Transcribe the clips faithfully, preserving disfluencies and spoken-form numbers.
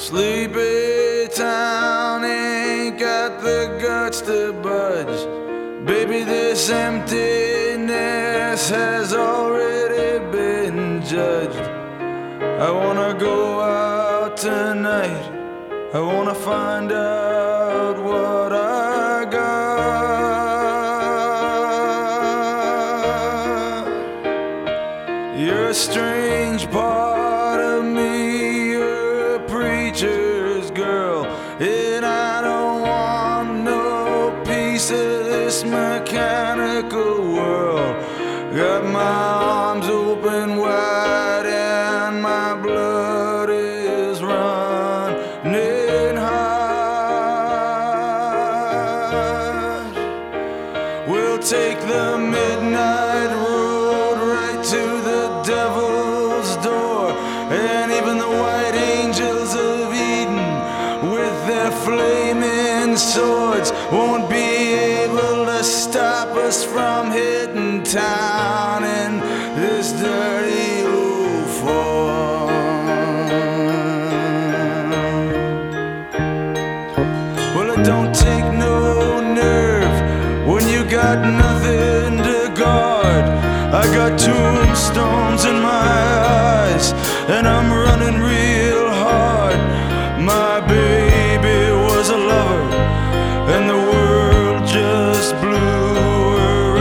Sleepy town ain't got the guts to budge. Baby, this emptiness has already been judged. I wanna go out tonight. I wanna find out what I got. You're a strange part of me. You're a preacher's girl, and I don't want no piece of this mechanical world. Got my arms open wide and my blood is running hot. We'll take the midnight road right to the devil's door, and even the white angels of Eden with their flaming swords won't be able to stop us from hitting town in this dirty old Ford. Well, it don't take no nerve when you got nothing to guard. I got tombstones in my eyes and I'm running real hard. My baby was a lover and the world just blew her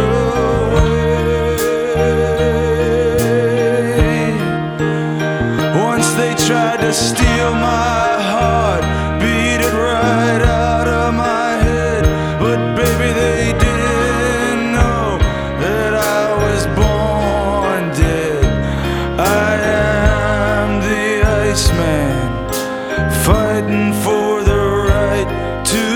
away. Once they tried to steal my heart, beat it right out of my head, but baby, they didn't know that I was born dead. I am the Iceman, fighting for the right to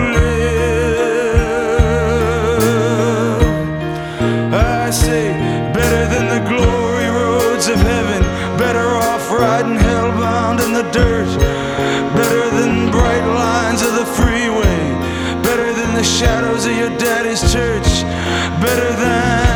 live. I say, better than the glory roads of heaven, better off riding hellbound in the dirt, better than bright lines of the freeway, better than the shadows of your daddy's church, better than